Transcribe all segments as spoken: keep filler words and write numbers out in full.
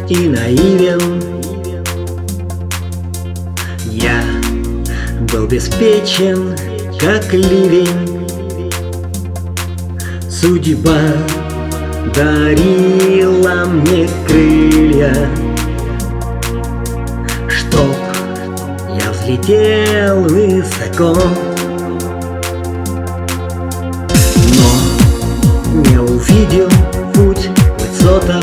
и наивен. Я был беспечен, как ливень. Судьба дарила мне крылья, чтоб я взлетел высоко. Но не увидел путь к высотам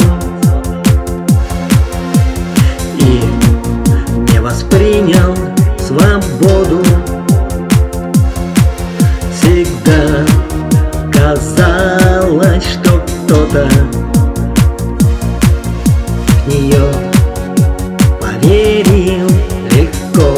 и не воспринял свободу. Всегда казалось, что кто-то в нее поверил легко.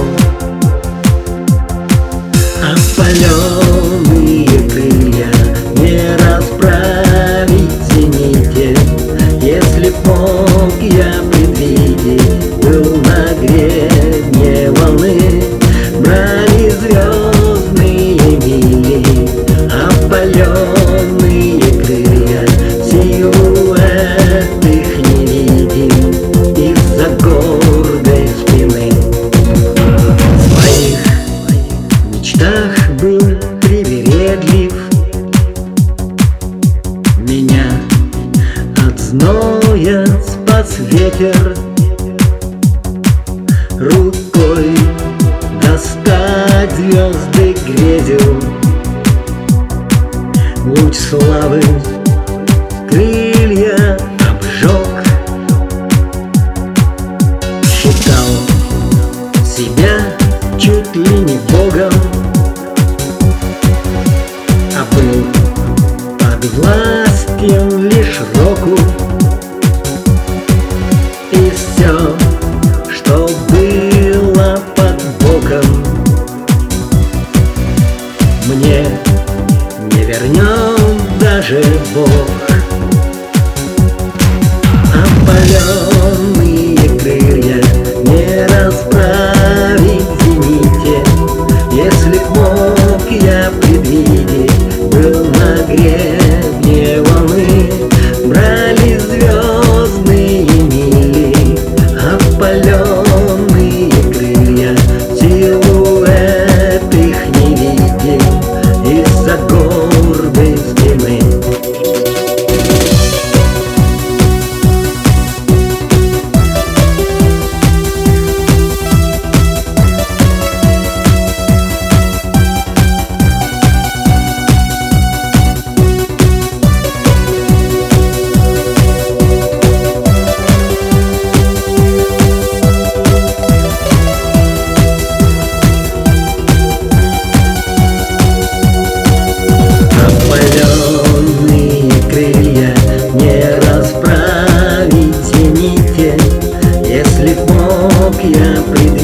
Опаленные крылья не расправить в зените. Если б мог я предвидеть, был на гребне волны, брали звездные мили. Опаленные крылья, силуэт их не видим из-за гордой спины. В своих мечтах был привередлив, меня от зноя спас ветер. Рукой достать звезды грезил, луч славы крылья обжег. Считал себя чуть ли не богом, а был подвластен лишь року. И все, что было под боком, мне не вернет даже Бог. Опаленные крылья не расправить в зените. Если б мог я предвидеть, был на гребне волны, брали звездные мили. Опаленные крылья, силуэт их не видим из-за гордой спины. Если б мог я предвидеть,